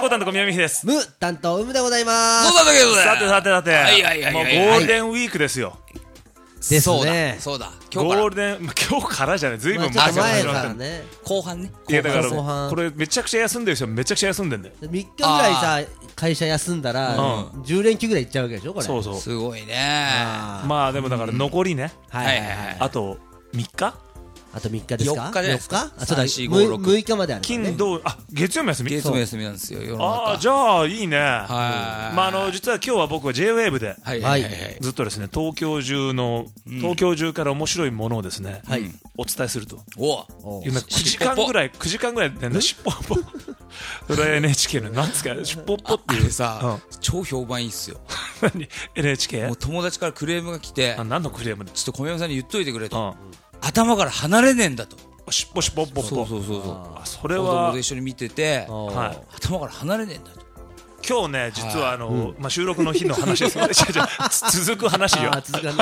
こ担当宮美です。 ム担当うむでございます。 そうだけどね。 さて、 はいはいはいはいもうゴールデンウィークですよ。 ですね。 そうだ。 ゴールデン、今日からじゃない、ずいぶん前前からね。 後半ね。 いやだから後半これめちゃくちゃ休んでる人めちゃくちゃ休んでんだよ。 3日ぐらいさ会社休んだら10連休ぐらい行っちゃうわけでしょこれ。 そうそう。 すごいね。 まあでもだから残りね、 はいはいはい。 あと3日あと3日ですか。 4日じゃないですか。 あ、そうだ。 3、4、5、6 6日まである。 金土月曜日休み。 月曜日休みなんですよ。世の中。 ああじゃあいいね。 はい。 まあ実は今日は僕は J-Wave でずっとですね東京中から面白いものをですねお伝えすると。9時間ぐらいでね、しっぽっぽそれ NHK のなんですかしっぽっぽっていうさ超評判いいっすよ。 何 NHK？ もう友達からクレームが来て、 何のクレーム？ ちょっと小宮山さんに言っといてくれと。頭から離れねえんだと。 しっぽしっぽっぽっぽ。 そうそれは子供と一緒に見てて頭から離れねえんだと。 今日ね実は収録の日の話ですよ。続く話よ。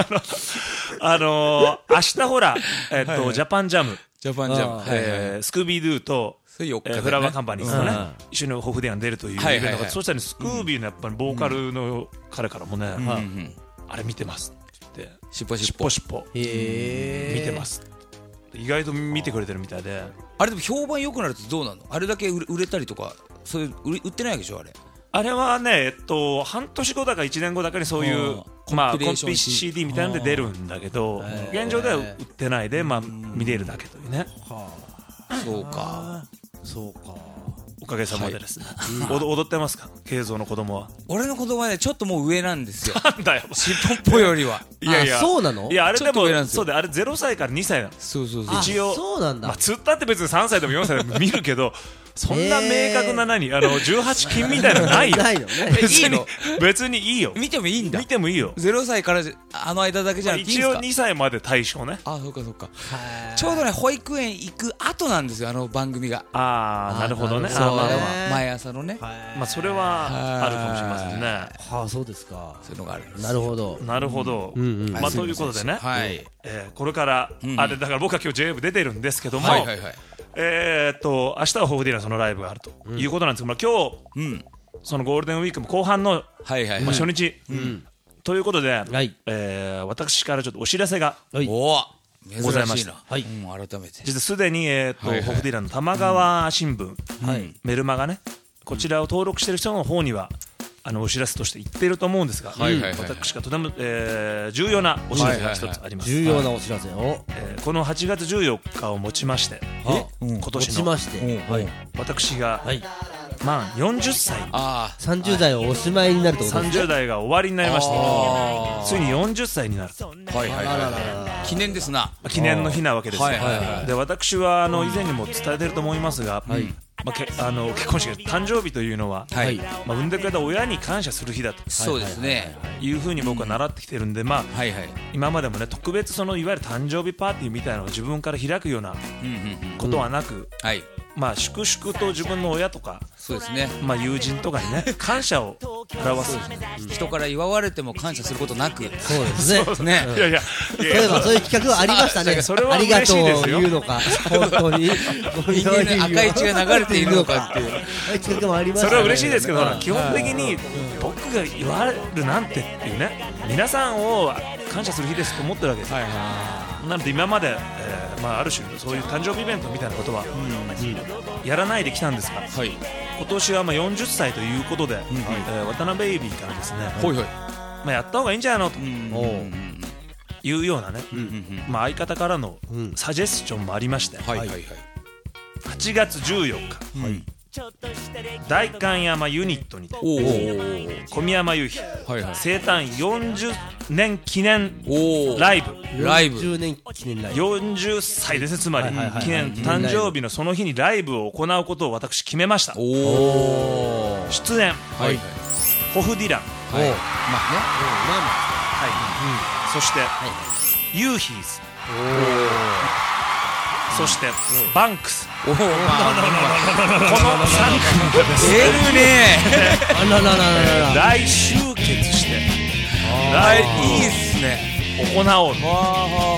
明日ほらジャパンジャムスクービードゥとフラワーカンパニーズとね一緒にホフディアン出るというイベントが、そしたらスクービーのやっぱりボーカルの彼からもねあれ見てますってしっぽ見てます意外と見てくれてるみたいで。 あれでも評判良くなるとどうなの？あれだけ売れたりとかそういう売ってないわけでしょあれ。 あれはね半年後だか1年後だかにそういうコンピ CD みたいなので出るんだけど現状では売ってないで見れるだけというね。 そうかおかげさまでですね。踊ってますか慶三の子供は？ 俺の子供はねちょっともう上なんですよ。 なんだよしっぽっぽよりは。 いやいやそうなの？ いやあれでもそうであれ0歳から2歳なの。 そう一応そうなんだ。 つったって別に3歳でも4歳でも見るけどそんな明確な18禁みたいなのないよ。 ないのね。 別にいいよ。 見てもいいんだ。 見てもいいよ。 0歳からあの間だけじゃなくていいんですか？ 一応2歳まで対象ね。 あ、そうかちょうどね保育園行く後なんですよあの番組が。 ああなるほどね。 毎朝のね。 まあそれはあるかもしれませんね。 はあそうですか。 そういうのがあるんです。 なるほど。 まあということでねこれからあれだから僕は今日 J-Wave 出てるんですけども明日はホフディランそのライブがあるということなんですけど、今日そのゴールデンウィークも後半の初日ということで私からちょっとお知らせがございました。 改めて実はすでにホフディランの玉川新聞メルマガねこちらを登録している人の方にはお知らせとして言っていると思うんですが私がとても重要なお知らせが一つあります。 重要なお知らせをこの8月14日をもちまして今年の私が満40歳 30代をおしまいになるってことですね。 30代が終わりになりましてついに40歳になる記念ですな。 記念の日なわけですよ。で私は以前にも伝えてると思いますが結婚式誕生日というのは産んでくれた親に感謝する日だとそうですねいうふうに僕は習ってきてるんで今までもね特別いわゆる誕生日パーティーみたいなのを自分から開くようなことはなく粛々と自分の親とかそうですね友人とかにね感謝を表す人から祝われても感謝することなくそうですね。 いやいやそういえばそういう企画がありましたね。ありがとう言うのか本当に人間の赤い血が流れているのかっていう企画もありましたね。 それは嬉しいですけど基本的に僕が言われるなんてっていうね皆さんを感謝する日ですと思ってるわけです。なので今まである種そういう誕生日イベントみたいなことはやらないできたんですが今年は40歳ということで渡辺ベイビーからですねやった方がいいんじゃないのというようなね相方からのサジェスチョンもありまして8月14日代官山ユニットにて小宮山雄飛生誕40年記念ライブ 40年記念ライブ 40歳ですねつまり記念誕生日のその日にライブを行うことを私決めました。出演ホフディランそしてユーヒーズそしてバンクスこの3組がですね大集結していいっすね行おう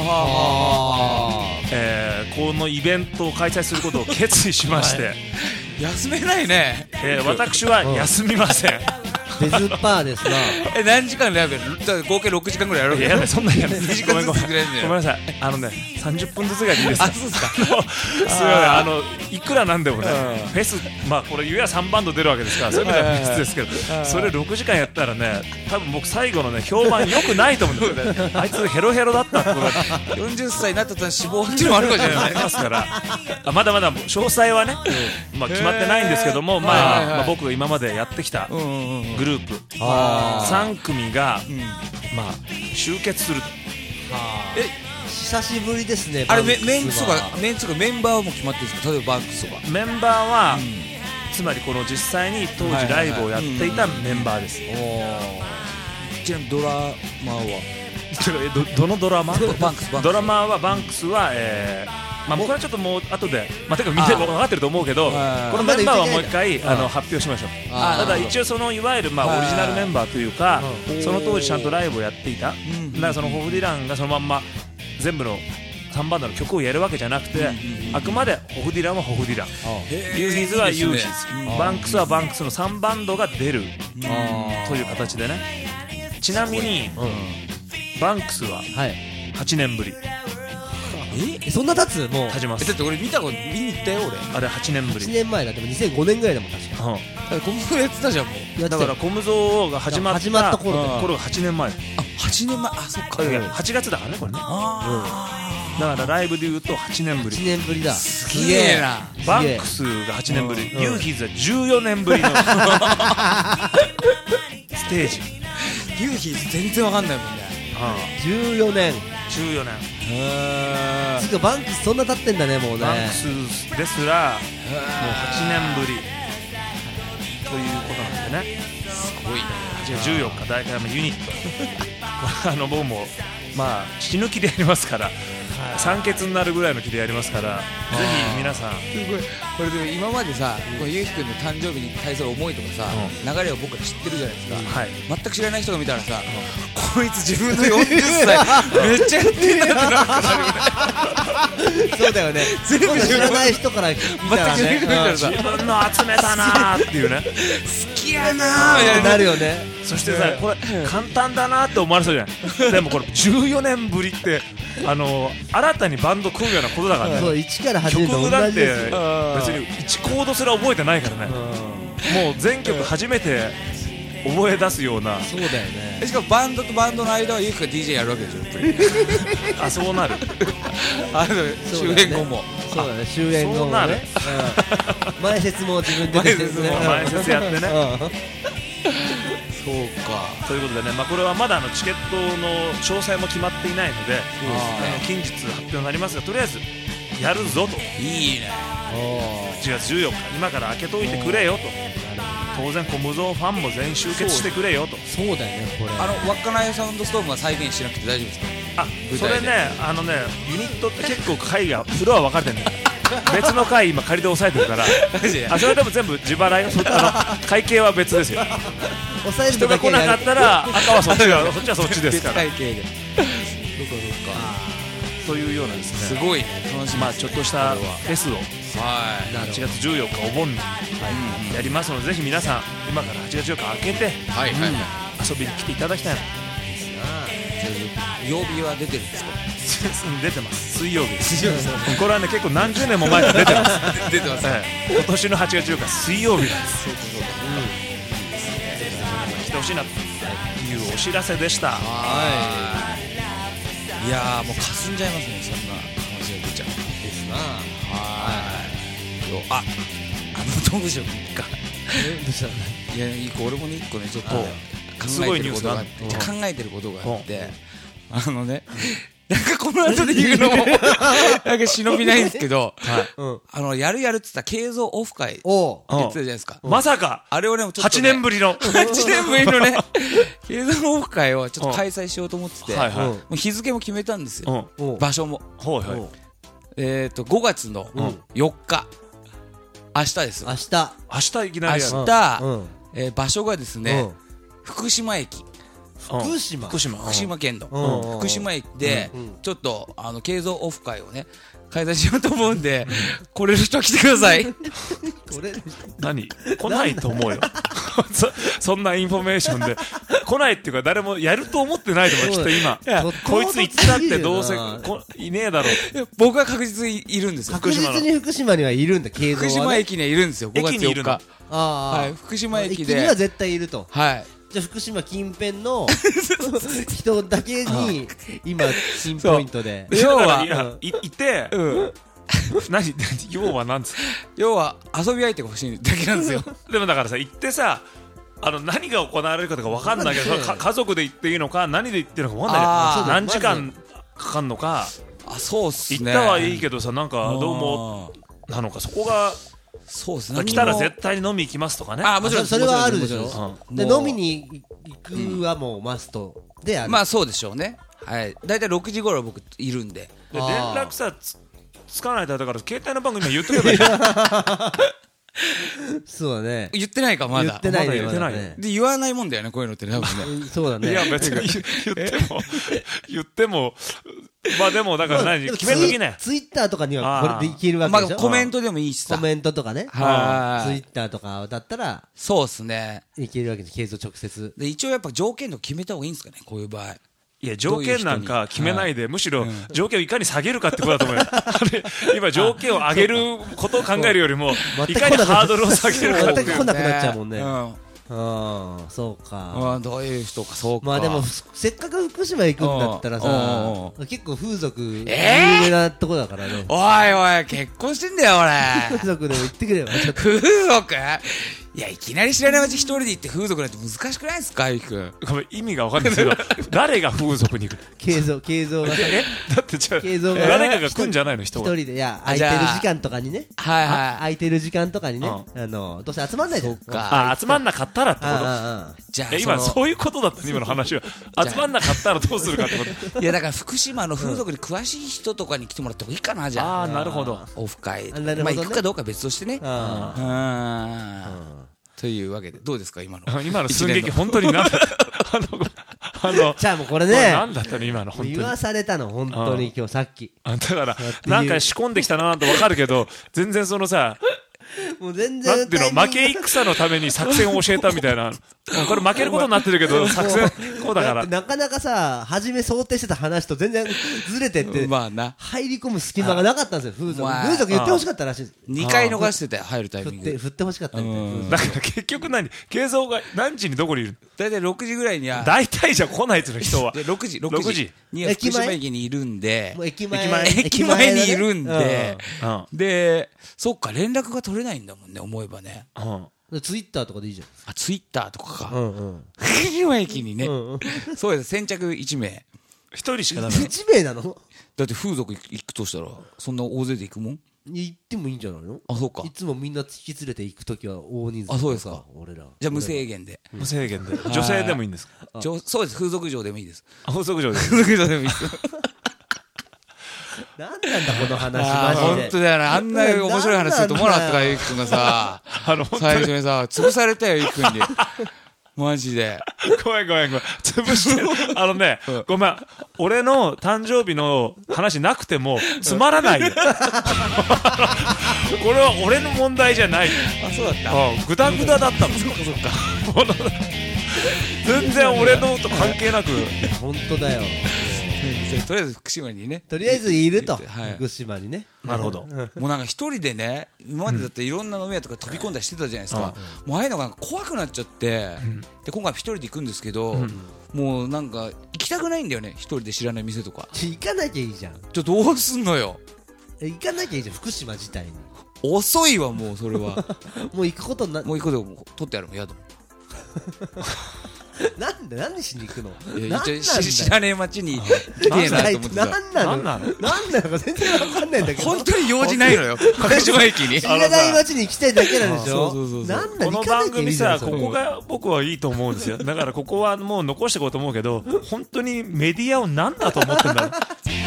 このイベントを開催することを決意しまして休めないね。 私は休みません。 デズパーですな。 何時間でやるの？合計6時間ぐらいやるわけ？ いや、そんなにやる。 2時間ずつぐらいで。 ごめんなさい。30分ずつぐらいでいいですか？ そうですか。 すみません。いくらなんでもね、フェス、まあこれ、ゆや3バンド出るわけですから、そういう意味ではフェスですけど、それ6時間やったらね、多分僕、最後のね、評判良くないと思うんだよ。あいつヘロヘロだったってことだ。 40歳になったと死亡っていうのもあるかもしれない。 ありますから、まだまだ詳細はね、決まってないんですけども、僕が今までやってきたグループ3組が集結すると。 久しぶりですね。 あれメンツとかメンバーも決まってるんですか？例えばバンクスとかメンバーは、つまりこの実際に当時ライブをやっていたメンバーです。 ちなみにドラマーはどのドラマー？ バンクス。 ドラマーはバンクスは僕はちょっともう後で、てかみんな分かってると思うけど、このメンバーはもう一回発表しましょう。ただ一応いわゆるオリジナルメンバーというか、その当時ちゃんとライブをやっていた、だからそのホフディランがそのまんま全部の3バンドの曲をやるわけじゃなくて、あくまでホフディランはホフディラン、ユーヒーズはユーヒーズ、バンクスはバンクスの3バンドが出るという形でね。ちなみにバンクスは8年ぶり。 そんな経つ？もう経ちます。 だって俺見に行ったよ俺。 あれ8年ぶり。 8年前だ。でも2005年ぐらいだもん確か。 コムゾーやってたじゃんもう。 だからコムゾーが始まった頃が8年前。 8年前。そっか。 8月だからねこれね。だからライブで言うと8年ぶり。 8年ぶりだ。 すげえな。 バンクスが8年ぶり、ユーヒーズは14年ぶりのステージ。 ユーヒーズ全然わかんないもんね。 14年。つかバンクスそんな経ってんだねもうね。 バンクスですらもう8年ぶりということなんでね。 すごいね。 8月14日大会のユニットこれ僕も死ぬ気でやりますから、酸欠になるぐらいの気でやりますから、ぜひ皆さん。 すごい。これで今までさ、ゆうひくんの誕生日に対する思いとかさ、流れを僕ら知ってるじゃないですか。全く知らない人が見たらさ、こいつ自分の40歳めっちゃやってんだってなるよね。 そうだよね。全部知らない人から見たらね、 自分の集めたなーっていうね。 好きやなーなるよね。 そしてさ、これ簡単だなって思われそうじゃない。でもこれ14年ぶりって新たにバンド組むようなことだからね。 そう、一から始めると同じですよ。 別に1コードすら覚えてないからね。もう全曲初めて覚え出すような。 そうだよね。 しかもバンドとバンドの間はゆうきくんが DJ やるわけでしょ。 そうなる。 終演後も。 そうだね、終演後もね。前説も自分で前説やってね。 そうか。 ということでね、これはまだチケットの詳細も決まっていないので、近日発表になりますが、とりあえずやるぞと。 いいね。 8月14日今から開けといてくれよと。当然コムゾーファンも全集結してくれよと。 そうだよね。これ稚内サウンドストームは再現しなくて大丈夫ですか？ それね、ユニットって結構会がフロア分かれてるんだよ。別の会今仮で押さえてるからそれでも全部自払い会計は別ですよ。人が来なかったら赤はそっちはそっちですから。 会計でというようなですね、 すごい楽しみ。 ちょっとしたフェスを8月14日お盆にやりますので、ぜひ皆さん今から8月14日開けて遊びに来ていただきたいな。 曜日は出てるんですか？ 出てます。水曜日です。これはね結構何十年も前から出てます。 出てます。 今年の8月14日水曜日です。来てほしいなというお知らせでした。 いやもう霞んじゃいますね、そんな話が出ちゃうですな。どうしようか。いや俺もね1個ねちょっと考えてることがあって、なんかこの後で言うのもなんか忍びないんですけど、やるっつった慶三オフ会って言ってたじゃないですか。 まさかあれをね 8年ぶりのね慶三オフ会をちょっと開催しようと思ってて、もう日付も決めたんですよ。場所も5月の4日、明日です。 明日いきなり明日場所がですね福島駅。 福島県の福島駅でちょっと慶三オフ会をね開催しようと思うんで、来れる人は来てください。 何来ないと思うよそんなインフォメーションで来ないっていうか誰もやると思ってないと思う。きっと今こいつ行ったってどうせいねえだろう。 僕は確実にいるんですよ。 確実に福島にはいるんだ。慶三はね、 福島駅にはいるんですよ。5月4日。 はい、 福島駅で駅には絶対いると。 はい。 じゃあ福島近辺の人だけに今ピンポイントで要はいて、何要は何ですか。 要は遊び相手が欲しいだけなんですよでもだからさ、行ってさ、何が行われるかとか分かんないけど、家族で行っていいのか何で行ってるのか分かんないけど、何時間かかんのか。 そうっすね。 行ったはいいけどさ、なんかどうもなのか、そこが。 そうですね。 来たら絶対に飲み行きますとかね。 もちろんそれはあるでしょ。で飲みに行くはもうマストである。 まあそうでしょうね。はい。だいたい6時頃僕いるんで。 連絡さつかないとだから携帯の番組言っとけばいい。 そうだね。 言ってないかまだ。 言ってないね。で言わないもんだよね、こういうのって多分ね。 そうだね。 いや別に言ってもまあでもだから何決めときね。 ツイッターとかにはこれでいけるわけでしょ。 まあコメントでもいいしさ。 コメントとかね。ツイッターとかだったらそうっすね。 いけるわけです。継続直接。 で一応やっぱ条件と決めた方がいいんですかね、こういう場合。 いや条件なんか決めないで、むしろ条件をいかに下げるかってことだと思うよ。今条件を上げることを考えるよりもいかにハードルを下げるかっていう。 全く来なくなっちゃうもんね。そうか。 どういう人か。そうか。 まあでもせっかく福島行くんだったらさ、結構風俗有名なとこだからね。 おいおい結婚してんだよ俺。 風俗でも行ってくれよ。 風俗いやいきなり知らないうち一人で行って風俗なんて難しくないですか、ゆきくん。 ごめん意味が分かんないですけど誰が風俗に行く。 慶三がだってじゃあ誰かが来んじゃないの人が一人で。いや空いてる時間とかにね。 はいはい。 空いてる時間とかにね、どうせ集まんないじゃん。 集まんなかったらってこと。 じゃあ今そういうことだったね今の話は。集まんなかったらどうするかってこと。 いやだから福島の風俗に詳しい人とかに来てもらった方がいいかな。じゃあなるほど。 オフ会まあ行くかどうか別としてね。というわけでどうですか今の寸劇本当になんだじゃあもうこれねなんだったの今の本当に言わされたの本当に今日さっき。 だからなんか仕込んできたなと分かるけど全然そのさもう全然なんていうの負け戦のために作戦を教えたみたいな。これ負けることになってるけど作戦こうだからなかなかさ初め想定してた話と全然ずれてって入り込む隙間がなかったんですよ。風俗言ってほしかったらしいです。 2回逃してたよ入るタイミング振ってほしかったんだから結局慶三が何時にどこにいる。 大体6時ぐらいには大体じゃ来ないっていうの人は 6時には福島駅にいるんで駅前にいるんででそっか連絡が取れないんだもんね思えばね。 ツイッターとかでいいじゃん。 ツイッターとかか。福島駅にね。そうです。先着1名。 1人しかダメ。 1名なの？ だって風俗行くとしたらそんな大勢で行くもん？ 行ってもいいんじゃないの？ そうか。 いつもみんな引き連れて行くときは大人数。 そうですか。 俺ら。 じゃあ無制限で。 無制限で。女性でもいいんですか？ そうです。風俗嬢でもいいです。 風俗嬢で。 風俗嬢でもいいです。 なんなんだこの話マジで。 本当だよな。あんな面白い話すると思わなかったからゆきくんがさ最初にさ潰されたよゆきくんに。マジで。 ごめん。潰してる。ごめん。俺の誕生日の話なくてもつまらないよ。これは俺の問題じゃない。 そうだった。 グダグダだったの。そっか。全然俺のと関係なく。 本当だよ。 とりあえず福島にね。 とりあえずいると。福島にね。 なるほど。 もうなんか一人でね、今までだっていろんな飲み屋とか飛び込んだりしてたじゃないですか。もうああいうのが怖くなっちゃって、で今回一人で行くんですけど、もうなんか行きたくないんだよね。一人で知らない店とか。 行かなきゃいいじゃん。 どうすんのよ。 行かなきゃいいじゃん福島自体に。 遅いわもうそれは。 もう行くこともう行くこと取ってやるもん宿。 何しに行くの？ 知らねえ街に来てえなと思ってさ。 何なのか全然わかんないんだけど。 本当に用事ないのよ。福島駅に。 知らない街に来てるだけなんでしょ。 この番組さここが僕はいいと思うんですよ。だからここはもう残していこうと思うけど本当にメディアを何だと思ってんだろう。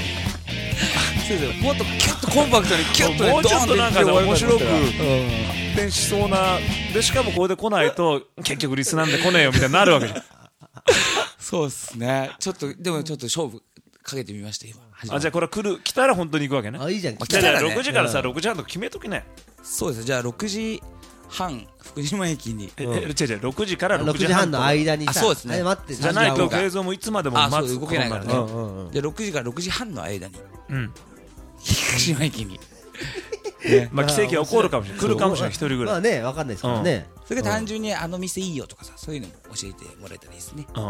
もっとキュッとコンパクトにキュッともうちょっとなんか面白く発展しそうなでしかもこれで来ないと結局リスなんで来ねえよみたいになるわけじゃん。 そうですね。でもちょっと勝負かけてみました今。 じゃあこれ来たら本当に行くわけね。 いいじゃん。 じゃあ6時からさ6時半とか決めときね。 そうです。じゃあ6時半福島駅に違う6時から 6時半の間にさ、 そうですね、 待ってじゃないと映像もいつまでも待つ動けないからね。で6時から6時半の間に福島駅にまあ奇跡が起こるかもしれない、来るかもしれない、一人ぐらい。 まあね、分かんないですからね。 それが単純にあの店いいよとかさ、そういうのも教えてもらえたらいいですね。はい。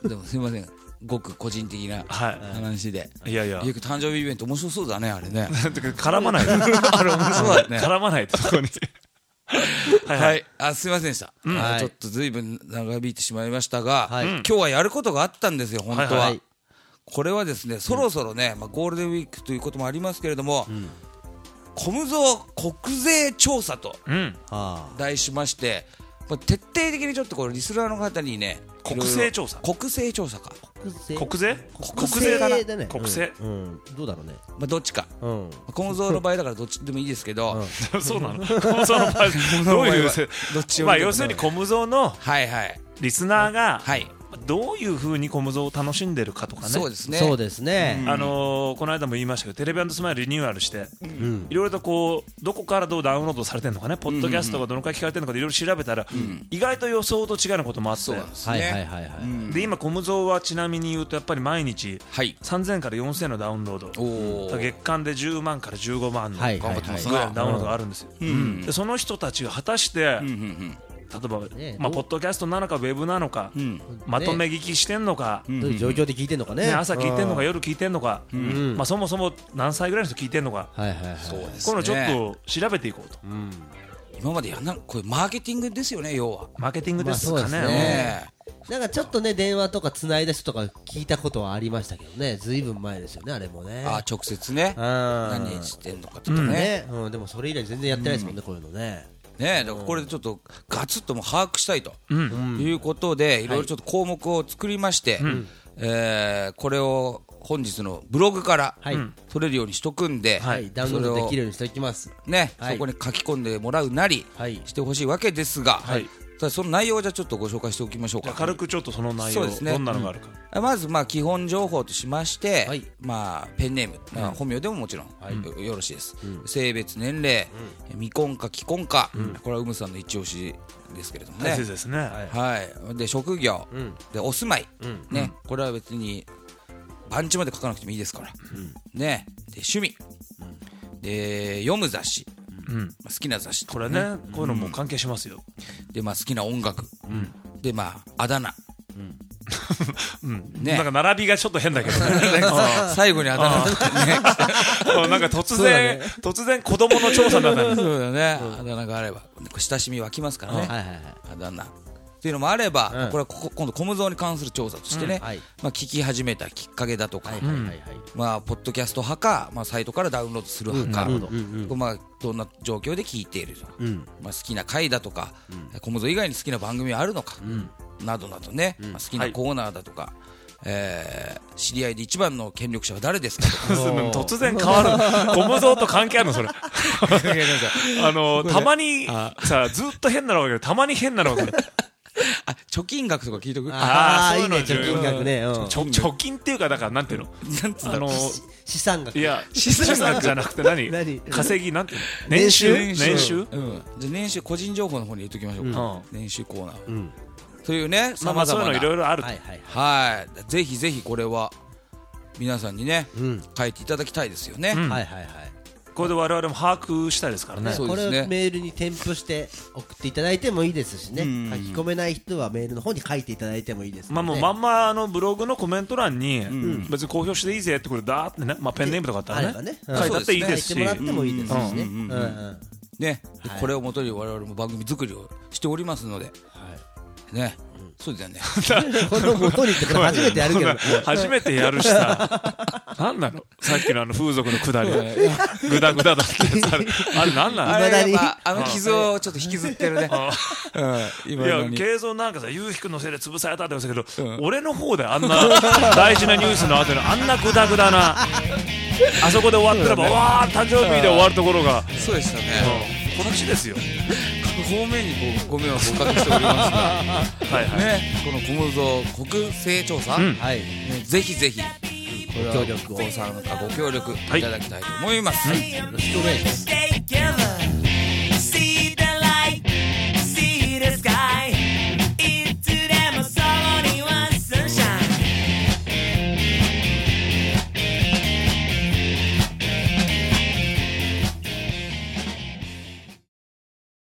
でもすみません、ごく個人的な話で。 いやいや、 誕生日イベント面白そうだね、あれね。 絡まないと。 あれ面白そうだね。 絡まないと、そこに。 はい、すみませんでした。ちょっとずいぶん長引いてしまいましたが、今日はやることがあったんですよ、本当は。これはですね、そろそろね、ゴールデンウィークということもありますけれども、コムゾ国税調査と題しまして、徹底的にちょっとこれリスナーの方にね、 国税調査か国税かな、国税どうだろうね、 どっちか、コムゾの場合だからどっちでもいいですけど、 そうなの、コムゾの場合どういうどっちも、要するにコムゾのリスナーがどういう風にコムゾを楽しんでるかとかね。 そうですね。 そうですね。 この間も言いましたけど、テレビ&スマイルリニューアルして、いろいろとこうどこからどうダウンロードされてるのかね、ポッドキャストがどのくらい聞かれてるのかでいろいろ調べたら、意外と予想と違うこともあって、で今コムゾはちなみに言うとやっぱり毎日3000から4000のダウンロード、月間で10万から15万のぐらいのダウンロードがあるんですよ。でその人たちが果たして例えば、ポッドキャストなのかウェブなのか、まとめ聞きしてんのか、 どういう状況で聞いてんのかね、 朝聞いてんのか夜聞いてんのか、そもそも何歳ぐらいの人聞いてんのか、こういうのちょっと調べていこうと。 今までこれマーケティングですよね、要はマーケティングですかね。 なんかちょっとね、電話とかつないだ人とか聞いたことはありましたけどね、ずいぶん前ですよね、あれもね。 直接ね、何してんのかとかね。 でもそれ以来全然やってないですもんね、こういうのね。 だからこれでちょっとガツッとも把握したいということで、いろいろちょっと項目を作りまして、これを本日のブログから取れるようにしとくんで、 ダウンロードできるようにしておきますね。そこに書き込んでもらうなりしてほしいわけですが、その内容をじゃあちょっとご紹介しておきましょうか。 軽くちょっとその内容、どんなのがあるか。 まず基本情報としまして、ペンネーム、本名でももちろんよろしいです。性別、年齢、未婚か既婚か、これはウムさんの一押しですけれどもね。 そうですね。 で職業、でお住まい、ね、これは別に番地まで書かなくてもいいですからね。で趣味、で読む雑誌、好きな雑誌、 これね、こういうのも関係しますよ。 で好きな音楽、であだ名、 なんか並びがちょっと変だけどね。 最後にあだ名なんか突然子供の調査になった。 そうだね。あだ名があれば親しみ湧きますからね。あだ名っていうのもあれば、これは今度コムゾーに関する調査としてね、聞き始めたきっかけだとか、ポッドキャスト派か、サイトからダウンロードする派か、どんな状況で聞いていると、好きな回だとか、コムゾー以外に好きな番組はあるのか、などなどね、好きなコーナーだとか、知り合いで一番の権力者は誰ですかとか。 突然変わる。コムゾーと関係あるのそれ。たまにさ、ずっと変なのが分かる。たまに変なのが分かる。 貯金額とか聞いとく。 そういうの貯金額ね。 貯金っていうか、だからなんていうの、 資産額。 いや、資産額じゃなくて何稼ぎ、なんていうの、年収。じゃ年収、個人情報の方に入れときましょうか。年収コーナーというね、 そういうのいろいろある。 ぜひぜひこれは皆さんにね書いていただきたいですよね。これで我々も把握したいですからね。 これをメールに添付して送っていただいてもいいですしね、書き込めない人はメールの方に書いていただいてもいいです。 まんまブログのコメント欄に別に公表していいぜってこれだーってね、ペンネームとかあったらね書いてあっていいですし、 書いてもらってもいいですしね。これをもとに我々も番組作りをしておりますのでね。そうだよね。 この元にってこれ初めてやるけど。 初めてやるしさ。なんなのさっきの風俗のくだり。グダグダだってさ。あれなんなの、 あの傷をちょっと引きずってるね。 いや、慶三なんかさ、ゆうひくんのせいで潰されたって言うんですけど、俺の方であんな大事なニュースの後にあんなグダグダな、あそこで終わったらば、わー、誕生日で終わるところが。 そうでしたね。 この地ですよ。 方面にご迷惑をおかけしておりますが、このコムゾー国勢調査、ぜひぜひご協力いただきたいと思います。 よろしくお願いします。